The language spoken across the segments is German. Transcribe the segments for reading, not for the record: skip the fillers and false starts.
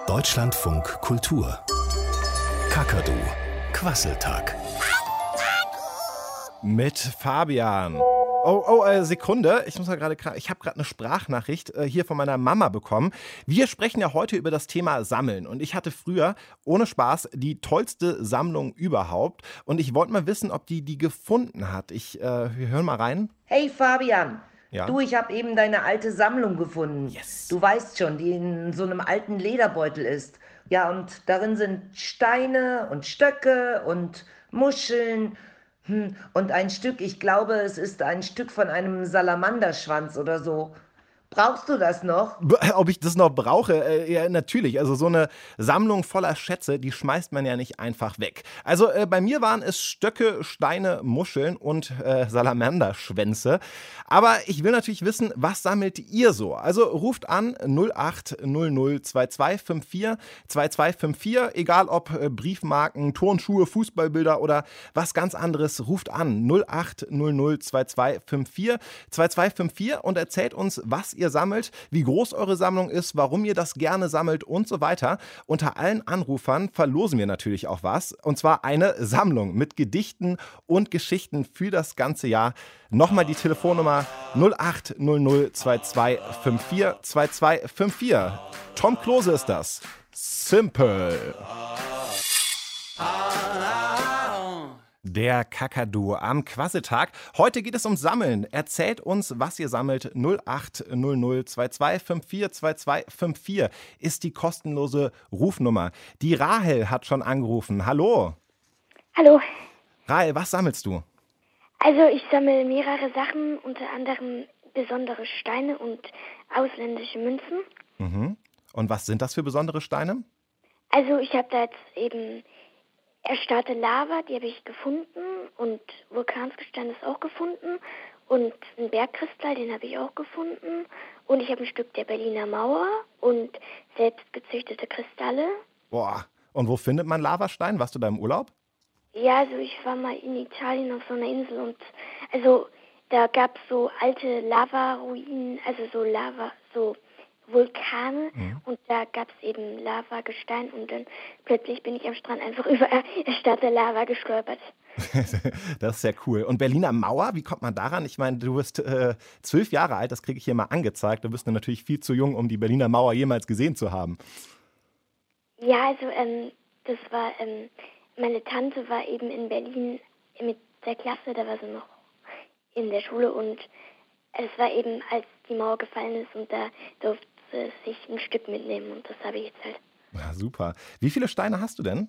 Deutschlandfunk Kultur. Kakadu. Quasseltag. Mit Fabian. Sekunde. Ich habe gerade eine Sprachnachricht hier von meiner Mama bekommen. Wir sprechen ja heute über das Thema Sammeln. Und ich hatte früher, ohne Spaß, die tollste Sammlung überhaupt. Und ich wollte mal wissen, ob die gefunden hat. Wir hören mal rein. Hey Fabian, Ja. du, ich habe eben deine alte Sammlung gefunden. Yes. Du weißt schon, die in so einem alten Lederbeutel ist. Ja, und darin sind Steine und Stöcke und Muscheln. Und ein Stück, ich glaube, es ist ein Stück von einem Salamanderschwanz oder so. Brauchst du das noch? Ob ich das noch brauche? Ja, natürlich. Also so eine Sammlung voller Schätze, die schmeißt man ja nicht einfach weg. Also bei mir waren es Stöcke, Steine, Muscheln und Salamanderschwänze. Aber ich will natürlich wissen, was sammelt ihr so? Also ruft an 0800 2254 2254, egal ob Briefmarken, Turnschuhe, Fußballbilder oder was ganz anderes. Ruft an 0800 2254 2254 und erzählt uns, was ihr sammelt, wie groß eure Sammlung ist, warum ihr das gerne sammelt und so weiter. Unter allen Anrufern verlosen wir natürlich auch was. Und zwar eine Sammlung mit Gedichten und Geschichten für das ganze Jahr. Nochmal die Telefonnummer 0800 2254 2254. Tom Klose ist das. Simple. Der Kakadu am Quasseltag. Heute geht es um Sammeln. Erzählt uns, was ihr sammelt. 0800 2254 2254 ist die kostenlose Rufnummer. Die Rahel hat schon angerufen. Hallo. Hallo. Rahel, was sammelst du? Also ich sammle mehrere Sachen, unter anderem besondere Steine und ausländische Münzen. Mhm. Und was sind das für besondere Steine? Also ich habe da jetzt eben erstarrte Lava, die habe ich gefunden, und Vulkansgestein ist auch gefunden, und ein Bergkristall, den habe ich auch gefunden, und ich habe ein Stück der Berliner Mauer und selbst gezüchtete Kristalle. Boah, und wo findet man Lavastein? Warst du da im Urlaub? Ja, also ich war mal in Italien auf so einer Insel, und also da gab es so alte Lava-Ruinen, also so Vulkane, und da gab es eben Lavagestein, und dann plötzlich bin ich am Strand einfach über erstarrte Lava gestolpert. Das ist ja cool. Und Berliner Mauer, wie kommt man daran? Ich meine, du bist 12 Jahre alt, das kriege ich hier mal angezeigt. Du bist natürlich viel zu jung, um die Berliner Mauer jemals gesehen zu haben. Ja, also das war, meine Tante war eben in Berlin mit der Klasse, da war sie noch in der Schule, und es war eben, als die Mauer gefallen ist, und da durfte sie sich ein Stück mitnehmen, und das habe ich jetzt halt. Ja, super. Wie viele Steine hast du denn?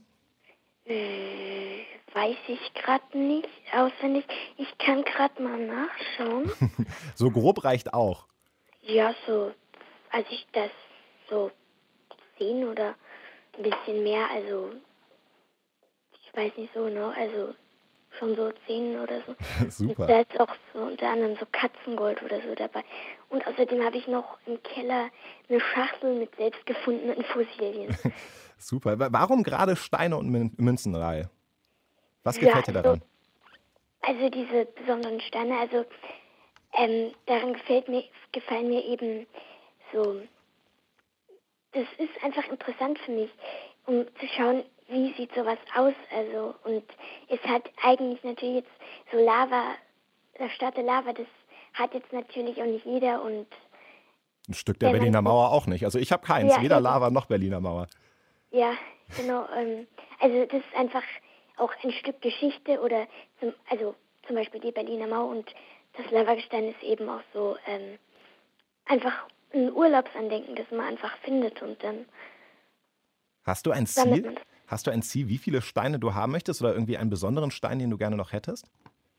Weiß ich gerade nicht auswendig. Ich kann gerade mal nachschauen. So grob reicht auch. Ja, so, als ich das so 10 oder ein bisschen mehr, also ich weiß nicht so genau, also schon so 10 oder so. Super. Und da ist auch so unter anderem so Katzengold oder so dabei. Und außerdem habe ich noch im Keller eine Schachtel mit selbst gefundenen Fossilien. Super. Warum gerade Steine und Münzenreihe? Was gefällt dir daran? Also diese besonderen Steine, also daran gefallen mir eben so, das ist einfach interessant für mich, um zu schauen, wie sieht sowas aus, also, und es hat eigentlich natürlich jetzt so Lava, erstarrte Lava, das hat jetzt natürlich auch nicht jeder, und ein Stück der Berliner Mauer auch nicht. Also ich habe keins, ja, weder Lava noch Berliner Mauer. Ja, genau, also das ist einfach auch ein Stück Geschichte, oder zum Beispiel die Berliner Mauer, und das Lavagestein ist eben auch so einfach ein Urlaubsandenken, das man einfach findet, und dann Hast du ein sammelt Ziel? man. Hast du ein Ziel, wie viele Steine du haben möchtest oder irgendwie einen besonderen Stein, den du gerne noch hättest?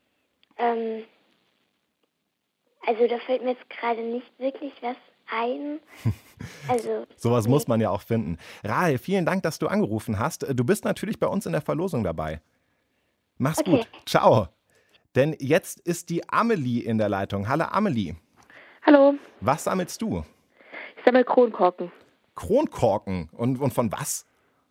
Also da fällt mir jetzt gerade nicht wirklich was ein. Also Sowas nee. muss man ja auch finden. Rahel, vielen Dank, dass du angerufen hast. Du bist natürlich bei uns in der Verlosung dabei. Mach's Okay. gut. Ciao. Denn jetzt ist die Amelie in der Leitung. Hallo Amelie. Hallo, Was sammelst du? ich sammle Kronkorken. Kronkorken. Und von was?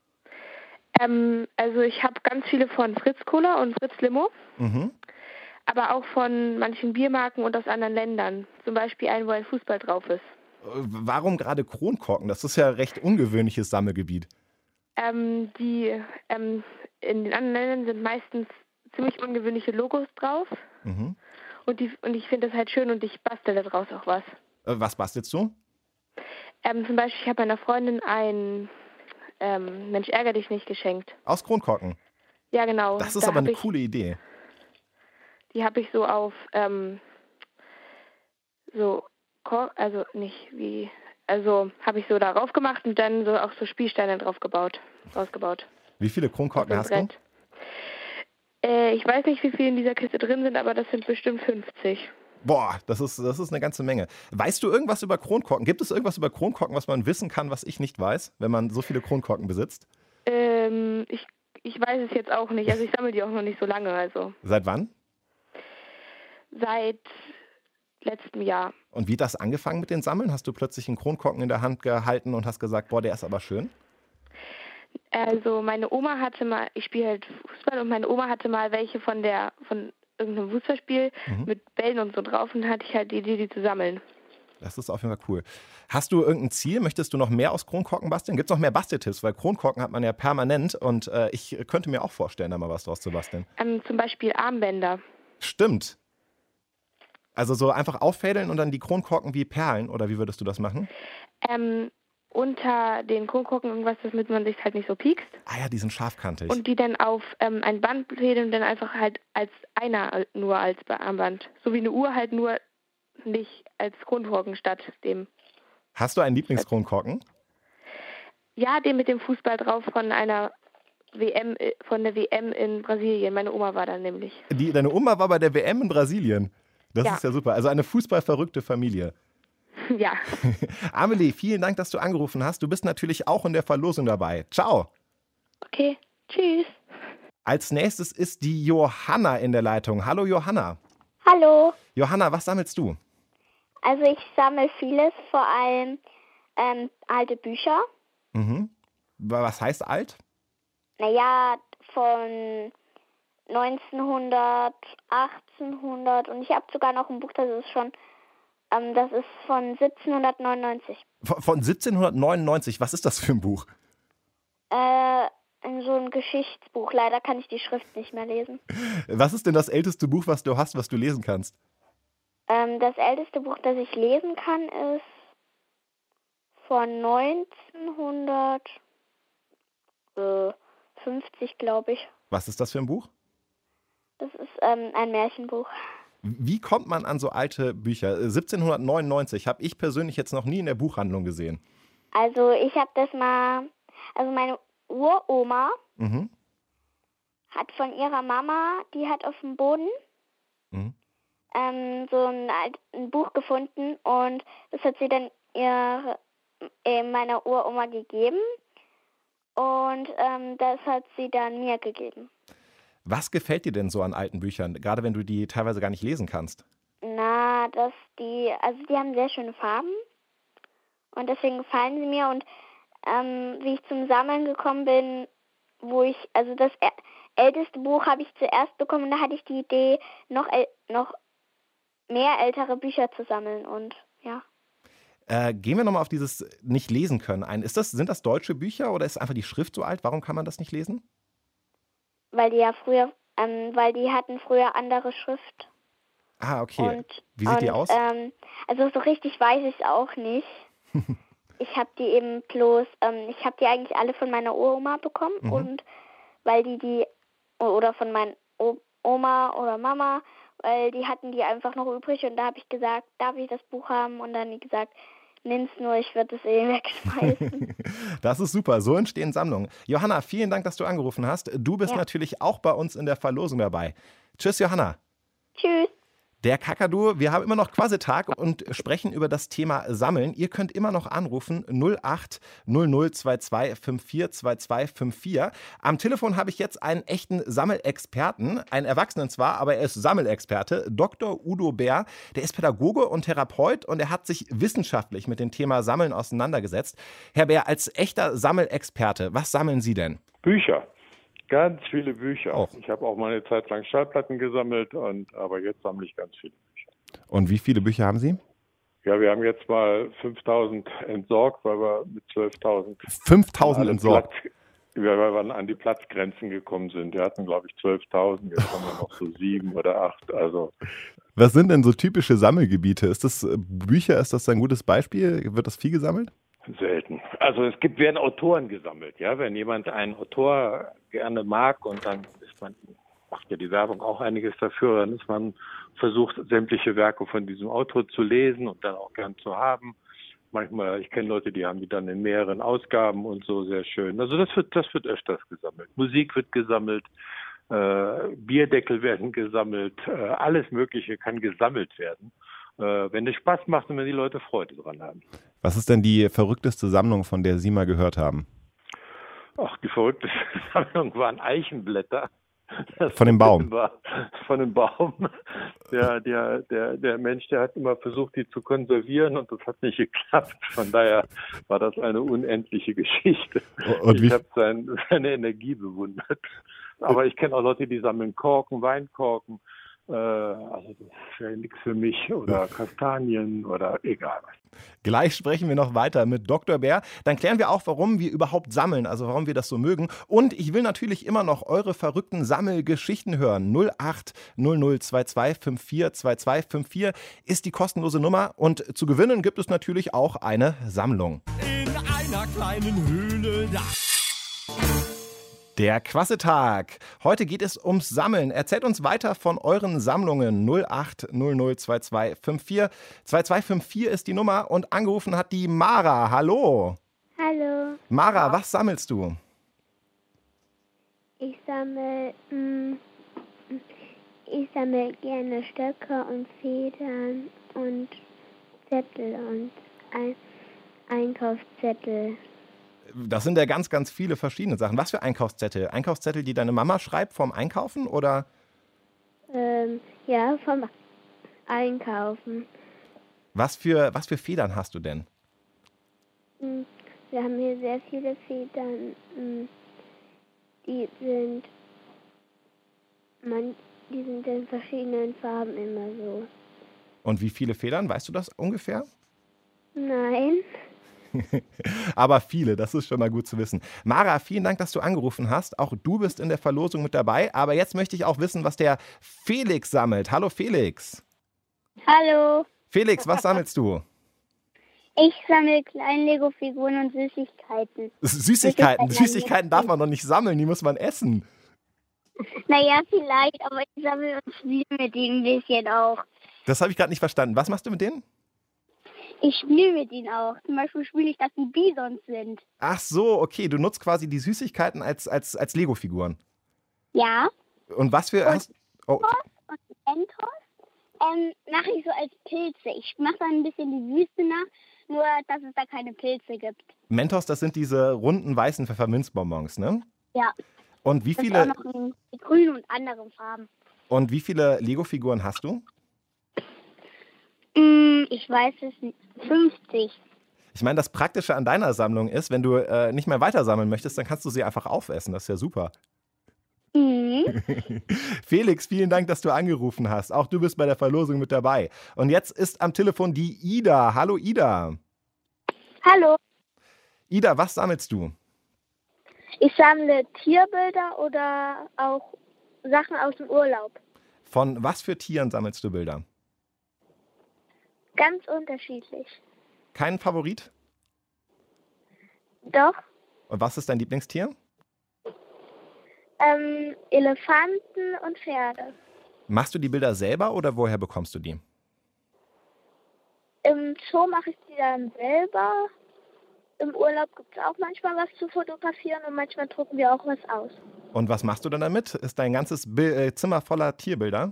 Also ich habe ganz viele von Fritz Cola und Fritz Limo, Mhm. aber auch von manchen Biermarken und aus anderen Ländern. Zum Beispiel einen, wo ein Fußball drauf ist. Warum gerade Kronkorken? Das ist ja ein recht ungewöhnliches Sammelgebiet. In den anderen Ländern sind meistens ziemlich ungewöhnliche Logos drauf. Mhm. Und ich finde das halt schön und ich bastel daraus auch was. Was bastelst du? Zum Beispiel, ich habe meiner Freundin ein Mensch, ärger dich nicht geschenkt. Aus Kronkorken. Ja, genau. Das ist aber eine coole Idee. Die habe ich so auf, habe ich so darauf gemacht und dann so auch so Spielsteine rausgebaut. Wie viele Kronkorken hast du? Ich weiß nicht, wie viele in dieser Kiste drin sind, aber das sind bestimmt 50. Boah, das ist eine ganze Menge. Weißt du irgendwas über Kronkorken? Gibt es irgendwas über Kronkorken, was man wissen kann, was ich nicht weiß, wenn man so viele Kronkorken besitzt? Ich weiß es jetzt auch nicht. Also ich sammle die auch noch nicht so lange. Also Seit wann? seit letztem Jahr. Und wie hat das angefangen mit den Sammeln? Hast du plötzlich einen Kronkorken in der Hand gehalten und hast gesagt, boah, der ist aber schön? Also meine Oma hatte mal, ich spiele halt Fußball und meine Oma hatte mal welche von irgendeinem Fußballspiel mit Bällen und so drauf und hatte ich halt die Idee, die zu sammeln. Das ist auf jeden Fall cool. Hast du irgendein Ziel? Möchtest du noch mehr aus Kronkorken basteln? Gibt es noch mehr Basteltipps? Weil Kronkorken hat man ja permanent und ich könnte mir auch vorstellen, da mal was draus zu basteln. Zum Beispiel Armbänder. Stimmt. Also so einfach auffädeln und dann die Kronkorken wie Perlen, oder wie würdest du das machen? Unter den Kronkorken irgendwas, damit man sich halt nicht so piekst. Ah ja, die sind scharfkantig. Und die dann auf ein Band fädeln und dann einfach halt als einer nur als Armband. So wie eine Uhr halt nur nicht als Kronkorken statt dem. Hast du einen Lieblingskronkorken? Ja, den mit dem Fußball drauf von der WM in Brasilien. Meine Oma war da nämlich. Deine Oma war bei der WM in Brasilien. Das ist ja super. Also eine fußballverrückte Familie. Ja. Amelie, vielen Dank, dass du angerufen hast. Du bist natürlich auch in der Verlosung dabei. Ciao. Okay, tschüss. Als nächstes ist die Johanna in der Leitung. Hallo Johanna. Hallo. Johanna, was sammelst du? Also ich sammle vieles, vor allem alte Bücher. Mhm. Was heißt alt? Naja, von 1900, 1800 und ich habe sogar noch ein Buch, das ist von 1799. Von 1799, was ist das für ein Buch? So ein Geschichtsbuch. Leider kann ich die Schrift nicht mehr lesen. Was ist denn das älteste Buch, was du hast, was du lesen kannst? Das älteste Buch, das ich lesen kann, ist von 1950, glaube ich. Was ist das für ein Buch? Das ist ein Märchenbuch. Wie kommt man an so alte Bücher? 1799 habe ich persönlich jetzt noch nie in der Buchhandlung gesehen. Also ich habe also meine Uroma hat von ihrer Mama, die hat auf dem Boden so ein Buch gefunden und das hat sie dann meiner Uroma gegeben und das hat sie dann mir gegeben. Was gefällt dir denn so an alten Büchern, gerade wenn du die teilweise gar nicht lesen kannst? Na, die haben sehr schöne Farben und deswegen gefallen sie mir und wie ich zum Sammeln gekommen bin, also das älteste Buch habe ich zuerst bekommen und da hatte ich die Idee, noch mehr ältere Bücher zu sammeln und ja. Gehen wir nochmal auf dieses nicht lesen können ein. Sind das deutsche Bücher oder ist einfach die Schrift so alt? Warum kann man das nicht lesen? Weil die hatten früher andere Schrift. Ah, okay. Wie sieht die aus? Also so richtig weiß ich es auch nicht. Ich habe die eben ich habe die eigentlich alle von meiner Uroma bekommen und weil oder von meiner Oma oder Mama, weil die hatten die einfach noch übrig und da habe ich gesagt, darf ich das Buch haben? Und dann haben die gesagt, nimm's nur, ich würde es wegschmeißen. Das ist super, so entstehen Sammlungen. Johanna, vielen Dank, dass du angerufen hast. Du bist natürlich auch bei uns in der Verlosung dabei. Tschüss, Johanna. Tschüss. Der Kakadu, wir haben immer noch Quassetag und sprechen über das Thema Sammeln. Ihr könnt immer noch anrufen 08 0022 542254. Am Telefon habe ich jetzt einen echten Sammelexperten, einen Erwachsenen zwar, aber er ist Sammelexperte, Dr. Udo Bär. Der ist Pädagoge und Therapeut und er hat sich wissenschaftlich mit dem Thema Sammeln auseinandergesetzt. Herr Bär, als echter Sammelexperte, was sammeln Sie denn? Bücher. Ganz viele Bücher. Auch. Ich habe auch mal eine Zeit lang Schallplatten gesammelt, aber jetzt sammle ich ganz viele Bücher. Und wie viele Bücher haben Sie? Ja, wir haben jetzt mal 5.000 entsorgt, weil wir mit 12.000 5.000 entsorgt. Weil wir an die Platzgrenzen gekommen sind. Wir hatten, glaube ich, 12.000, jetzt haben wir noch so 7 oder 8. Also Was sind denn so typische Sammelgebiete? Ist das Bücher, ist das ein gutes Beispiel? Wird das viel gesammelt? selten. Also werden Autoren gesammelt, ja. Wenn jemand einen Autor gerne mag und dann macht ja die Werbung auch einiges dafür, dann ist man versucht, sämtliche Werke von diesem Autor zu lesen und dann auch gern zu haben. Manchmal, ich kenne Leute, die haben die dann in mehreren Ausgaben und so, sehr schön. Also das wird öfters gesammelt. Musik wird gesammelt, Bierdeckel werden gesammelt, alles Mögliche kann gesammelt werden, wenn es Spaß macht und wenn die Leute Freude dran haben. Was ist denn die verrückteste Sammlung, von der Sie mal gehört haben? Ach, die verrückteste Sammlung waren Eichenblätter. Von dem Baum? Von dem Baum. Der Mensch, der hat immer versucht, die zu konservieren und das hat nicht geklappt. Von daher war das eine unendliche Geschichte. Und ich habe seine Energie bewundert. Aber ich kenne auch Leute, die sammeln Korken, Weinkorken. Also das ist ja nichts für mich. Oder Kastanien oder egal was. Gleich sprechen wir noch weiter mit Dr. Bär. Dann klären wir auch, warum wir überhaupt sammeln, also warum wir das so mögen. Und ich will natürlich immer noch eure verrückten Sammelgeschichten hören. 08 0022 542254 ist die kostenlose Nummer. Und zu gewinnen gibt es natürlich auch eine Sammlung. In einer kleinen Höhle da. Der Quassetag. Heute geht es ums Sammeln. Erzählt uns weiter von euren Sammlungen. 08 0022 54 2254 ist die Nummer und angerufen hat die Mara. Hallo. Hallo. Mara, was sammelst du? Ich sammle gerne Stöcke und Federn und Zettel und Einkaufszettel. Das sind ja ganz, ganz viele verschiedene Sachen. Was für Einkaufszettel? Einkaufszettel, die deine Mama schreibt vorm Einkaufen oder? Ja, vom Einkaufen. Was für Federn hast du denn? Wir haben hier sehr viele Federn. Die sind in verschiedenen Farben immer so. Und wie viele Federn? Weißt du das ungefähr? Nein. Aber viele, das ist schon mal gut zu wissen. Mara, vielen Dank, dass du angerufen hast. Auch du bist in der Verlosung mit dabei. Aber jetzt möchte ich auch wissen, was der Felix sammelt. Hallo Felix. Hallo. Felix, was sammelst du? Ich sammle kleine Lego-Figuren und Süßigkeiten. Süßigkeiten darf man doch nicht sammeln, die muss man essen. Naja, vielleicht, aber ich sammle und spiele mit denen ein bisschen auch. Das habe ich gerade nicht verstanden. Was machst du mit denen? Ich spiele mit ihnen auch. Zum Beispiel spiele ich, dass die Bisons sind. Ach so, okay. Du nutzt quasi die Süßigkeiten als Lego-Figuren. Ja. Und was für... Und Mentos mache ich so als Pilze. Ich mache dann ein bisschen die Wüste nach, nur dass es da keine Pilze gibt. Mentos, das sind diese runden, weißen Pfefferminzbonbons, ne? Ja. Und wie Das viele... ist auch noch in grün und anderen Farben. Und wie viele Lego-Figuren hast du? Ich weiß es nicht. 50. Ich meine, das Praktische an deiner Sammlung ist, wenn du nicht mehr weiter sammeln möchtest, dann kannst du sie einfach aufessen. Das ist ja super. Felix, vielen Dank, dass du angerufen hast. Auch du bist bei der Verlosung mit dabei. Und jetzt ist am Telefon die Ida. Hallo Ida. Hallo. Ida, was sammelst du? Ich sammle Tierbilder oder auch Sachen aus dem Urlaub. Von was für Tieren sammelst du Bilder? Ganz unterschiedlich. Kein Favorit? Doch. Und was ist dein Lieblingstier? Elefanten und Pferde. Machst du die Bilder selber oder woher bekommst du die? Im Zoo mache ich die dann selber. Im Urlaub gibt es auch manchmal was zu fotografieren und manchmal drucken wir auch was aus. Und was machst du dann damit? Ist dein ganzes Zimmer voller Tierbilder?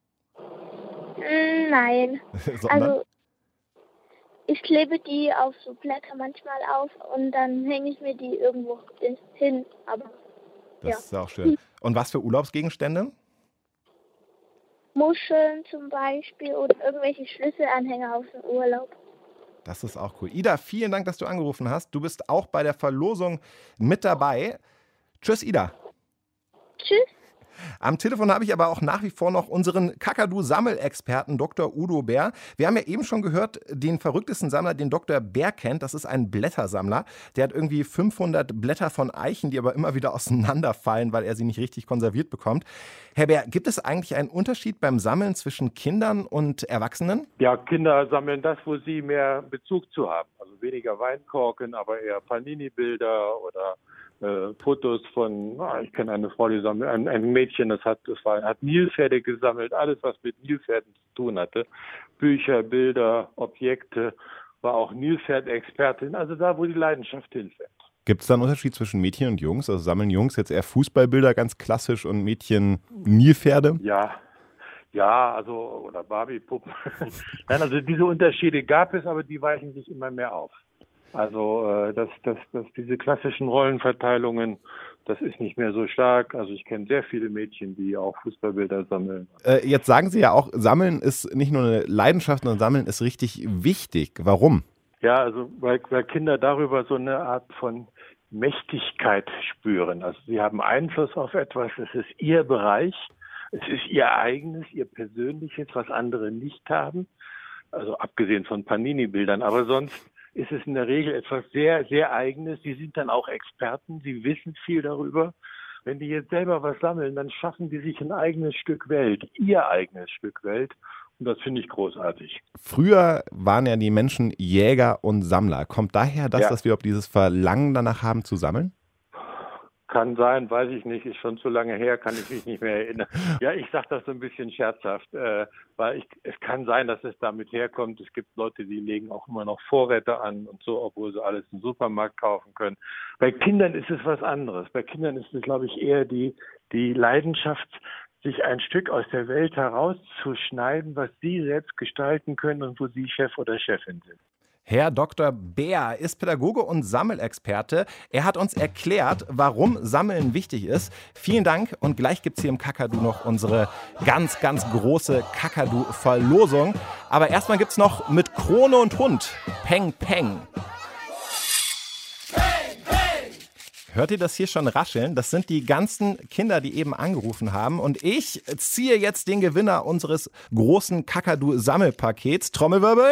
Nein. Also ich klebe die auf so Blätter manchmal auf und dann hänge ich mir die irgendwo hin. Aber das ist auch schön. Und was für Urlaubsgegenstände? Muscheln zum Beispiel oder irgendwelche Schlüsselanhänger aus dem Urlaub. Das ist auch cool. Ida, vielen Dank, dass du angerufen hast. Du bist auch bei der Verlosung mit dabei. Tschüss, Ida. Tschüss. Am Telefon habe ich aber auch nach wie vor noch unseren Kakadu-Sammelexperten Dr. Udo Bär. Wir haben ja eben schon gehört, den verrücktesten Sammler, den Dr. Bär kennt, das ist ein Blättersammler. Der hat irgendwie 500 Blätter von Eichen, die aber immer wieder auseinanderfallen, weil er sie nicht richtig konserviert bekommt. Herr Bär, gibt es eigentlich einen Unterschied beim Sammeln zwischen Kindern und Erwachsenen? Ja, Kinder sammeln das, wo sie mehr Bezug zu haben. Also weniger Weinkorken, aber eher Panini-Bilder oder Fotos von, ich kenne eine Frau, die sammelt, ein Mädchen, das hat Nilpferde gesammelt, alles, was mit Nilpferden zu tun hatte. Bücher, Bilder, Objekte, war auch Nilpferd-Expertin, also da, wo die Leidenschaft hinfällt. Gibt es da einen Unterschied zwischen Mädchen und Jungs? Also sammeln Jungs jetzt eher Fußballbilder, ganz klassisch, und Mädchen Nilpferde? Ja, also, oder Barbie-Puppen. Nein, also diese Unterschiede gab es, aber die weichen sich immer mehr auf. Also, dass diese klassischen Rollenverteilungen, das ist nicht mehr so stark. Also ich kenne sehr viele Mädchen, die auch Fußballbilder sammeln. Jetzt sagen Sie ja auch, Sammeln ist nicht nur eine Leidenschaft, sondern Sammeln ist richtig wichtig. Warum? Ja, also weil Kinder darüber so eine Art von Mächtigkeit spüren. Also sie haben Einfluss auf etwas, es ist ihr Bereich, es ist ihr eigenes, ihr persönliches, was andere nicht haben. Also abgesehen von Panini-Bildern, aber sonst ist es in der Regel etwas sehr, sehr Eigenes. Sie sind dann auch Experten, sie wissen viel darüber. Wenn die jetzt selber was sammeln, dann schaffen die sich ein eigenes Stück Welt, ihr eigenes Stück Welt. Und das finde ich großartig. Früher waren ja die Menschen Jäger und Sammler. Kommt daher das, dass wir dieses Verlangen danach haben zu sammeln? Kann sein, weiß ich nicht, ist schon zu lange her, kann ich mich nicht mehr erinnern. Ja, ich sage das so ein bisschen scherzhaft, weil es kann sein, dass es damit herkommt. Es gibt Leute, die legen auch immer noch Vorräte an und so, obwohl sie alles im Supermarkt kaufen können. Bei Kindern ist es was anderes. Bei Kindern ist es, glaube ich, eher die Leidenschaft, sich ein Stück aus der Welt herauszuschneiden, was sie selbst gestalten können und wo sie Chef oder Chefin sind. Herr Dr. Bär ist Pädagoge und Sammelexperte. Er hat uns erklärt, warum Sammeln wichtig ist. Vielen Dank, und gleich gibt es hier im Kakadu noch unsere ganz, ganz große Kakadu-Verlosung. Aber erstmal gibt es noch mit Krone und Hund Peng Peng. Hört ihr das hier schon rascheln? Das sind die ganzen Kinder, die eben angerufen haben. Und ich ziehe jetzt den Gewinner unseres großen Kakadu-Sammelpakets. Trommelwirbel.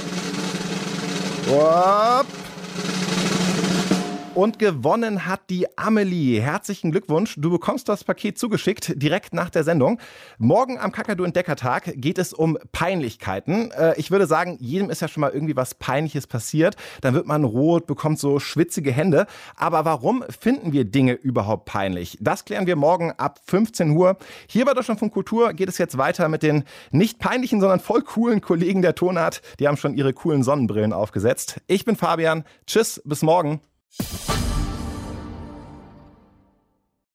Und gewonnen hat die Amelie. Herzlichen Glückwunsch. Du bekommst das Paket zugeschickt, direkt nach der Sendung. Morgen am Kakadu-Entdeckertag geht es um Peinlichkeiten. Ich würde sagen, jedem ist ja schon mal irgendwie was Peinliches passiert. Dann wird man rot, bekommt so schwitzige Hände. Aber warum finden wir Dinge überhaupt peinlich? Das klären wir morgen ab 15 Uhr. Hier bei Deutschlandfunk Kultur geht es jetzt weiter mit den nicht peinlichen, sondern voll coolen Kollegen der Tonart. Die haben schon ihre coolen Sonnenbrillen aufgesetzt. Ich bin Fabian. Tschüss, bis morgen.